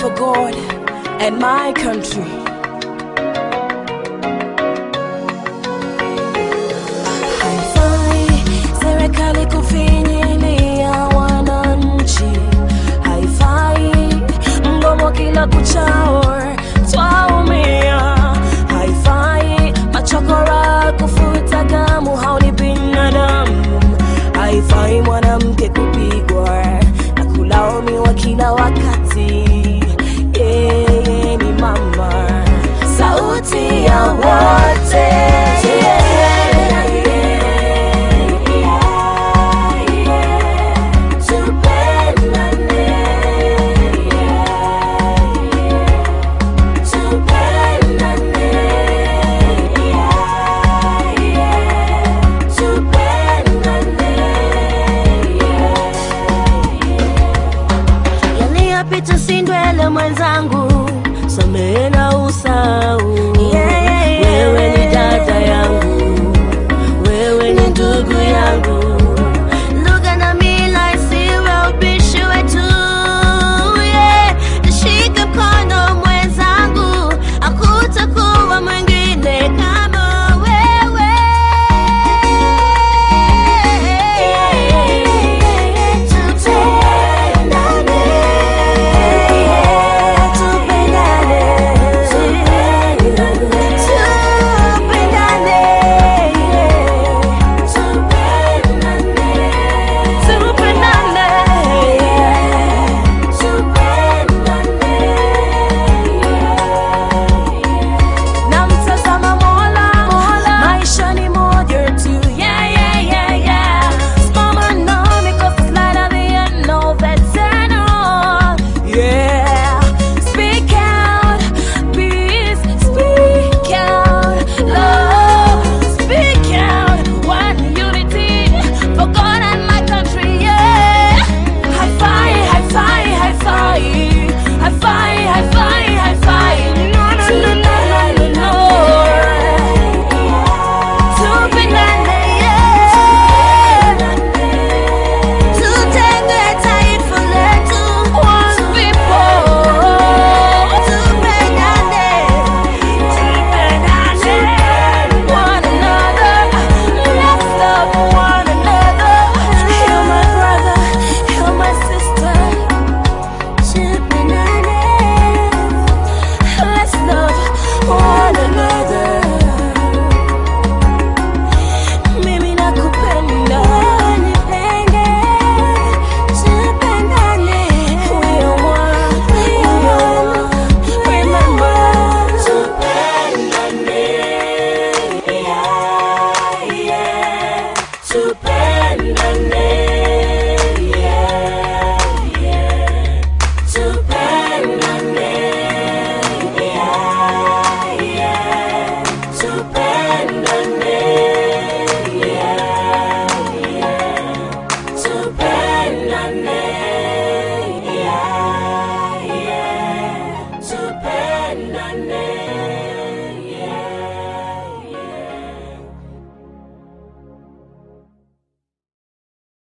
for God and my country. Haifai serikali kufinyilia wananchi, haifai mgomo kila kuchao twaumia, haifai machokora kufuta damu, hao ni binadamu, haifai mwanamke kupigwa na kulaumiwa kila wakati. Yeye ni mama, sauti ya wote. Pita sindwele mwenzangu, samehe na usahau. Wewe ni dada yangu, wewe ni ndugu yangu. Lugha na mila isiwe ubishi wetu. Nishike mkono mwenzangu, hakutakuwa mwingine kama wewe. Tupendane.